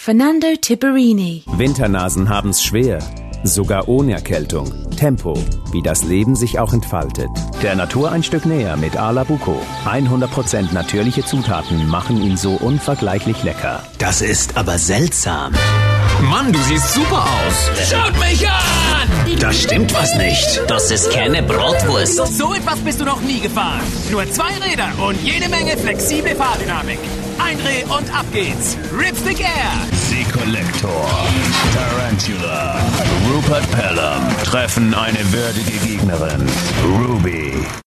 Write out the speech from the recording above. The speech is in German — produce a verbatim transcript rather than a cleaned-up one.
Fernando Tiberini. Winternasen haben's schwer, sogar ohne Erkältung. Tempo, wie das Leben sich auch entfaltet. Der Natur ein Stück näher mit Ala Buco. hundert Prozent natürliche Zutaten machen ihn so unvergleichlich lecker. Das ist aber seltsam. Mann, du siehst super aus. Schaut mich an! Da stimmt was nicht. Das ist keine Bratwurst. So etwas bist du noch nie gefahren. Nur zwei Räder und jede Menge flexible Fahrdynamik. Eindreh und ab geht's. Ripstick Air. C-Collector, Tarantula, Rupert Pelham treffen eine würdige Gegnerin. Ruby.